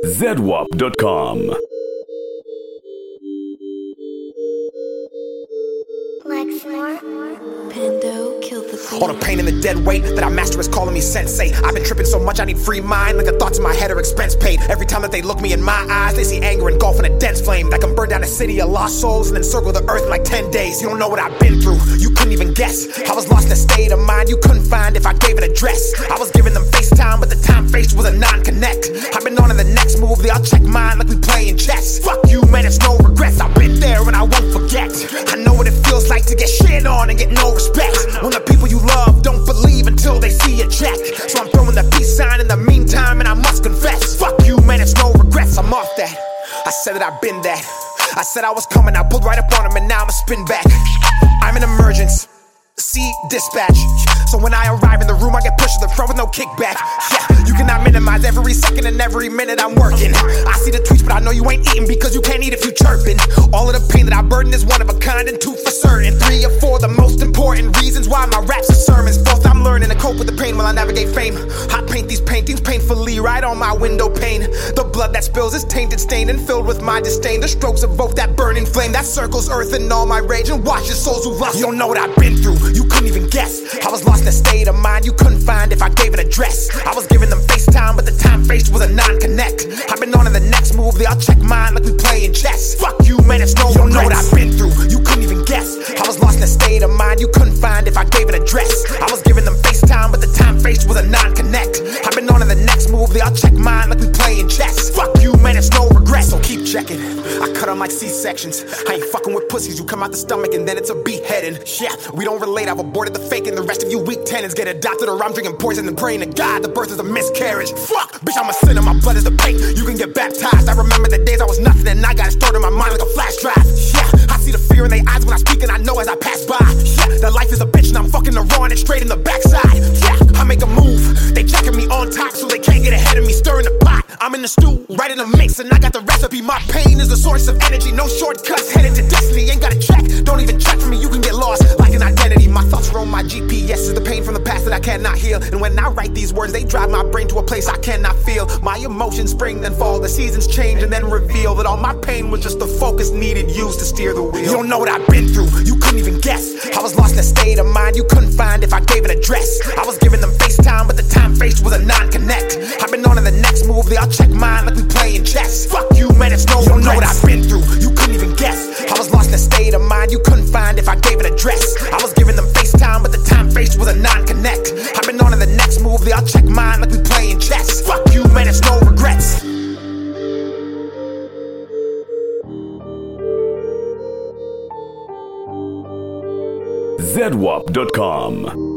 ZWAP.com. Pando killed the beat. All the pain and the dead weight that I master is calling me sensei. I've been tripping so much I need free mind, like the thoughts in my head are expense paid. Every time that they look me in my eyes, they see anger engulfing a dense flame that can burn down a city of lost souls and then circle the earth in like 10 days. You don't know what I've been through, you couldn't even guess. I was lost in a state of mind you couldn't find if I gave an address. I was giving them FaceTime, but the time faced was a non-connect. I've been on to the next move, they all check mine like we playing chess. Fuck you, man, it's no regrets. I've been there and I won't forget. I know what it feels like to get shit on and get no respect. When the people you love don't believe until they see a check. So I'm throwing the peace sign in the meantime, and I must confess, fuck you, man, it's no regrets. I'm off that. I said that I've been that. I said I was coming, I pulled right up on him, and now I'm a spin back. I'm an emergence. See, dispatch. So when I arrive in the room, I get pushed to the front with no kickback. Yeah, you cannot minimize every second and every minute I'm working. I see the tweets, but I know you ain't eating because you can't eat if you chirping. All of the pain that I burden is one of a kind and two for certain. 3 or 4 the most important reasons why my raps are sermons. 4th, I'm learning to cope with the pain while I navigate fame. I paint these paintings painfully right on my window pane. The blood that spills is tainted, stained, and filled with my disdain. The strokes evoke that burning flame that circles earth and all my rage and washes souls who lost. You don't know what I've been through, you couldn't even guess. I was lost in a state of mind you couldn't find if I gave an address. I was giving them FaceTime, but the time faced was a non-connect. I've been on to the next move, they all check mine like we playing chess. Fuck you, man, it's no regrets. You don't know what I've been through, you couldn't even guess. I was lost in a state of mind you couldn't find if I gave an address. I was giving them FaceTime, but the time faced was a non-connect. I've been on to the next move, they all check mine like we playing chess. Fuck you, man, it's no regrets. So keep checking, I cut on like C-sections. I ain't fucking with pussies, you come out the stomach and then it's a beheading. Yeah, we don't relate, I've aborted the fake and the rest of you weak tenants get adopted, or I'm drinking poison and praying to God the birth is a miscarriage. Fuck, bitch, I'm a sinner, my blood is the paint. You can get baptized. I remember the days I was nothing and I got it stored in my mind like a flash drive. Yeah, I see the fear in their eyes when I speak and I know as I pass by. Yeah, that life is a bitch and I'm fucking the raw and it's straight in the backside. Yeah, I make a move, they checking me on top so they can't get ahead of me, stirring the pot. I'm in the stew, right in the mix, and I got the recipe. My pain is the source of energy, no shortcuts, headed to destiny. Ain't gotta check, don't even check for me, you can get lost like an identity. My thoughts roam my GPS, is the pain from the past that I cannot heal. And when I write these words, they drive my brain to a place I cannot feel. My emotions spring then fall, the seasons change and then reveal that all my pain was just the focus needed used to steer the wheel. You don't know what I've been through, you couldn't even guess. I was lost in a state of mind you couldn't find if I gave an address. I was giving them FaceTime, but the time faced was a non-connect. I've been on to the next move, they all check mine like we playing chess. Fuck you, man, it's no regrets. You don't know what I've been through, you couldn't even guess. I was lost in a state of mind you couldn't find if I gave an address. I was giving them FaceTime, but the time faced was a non-connect. I've been on to the next move, they all check mine like we playing chess. Fuck you, man, it's no regrets. ZWAP.com.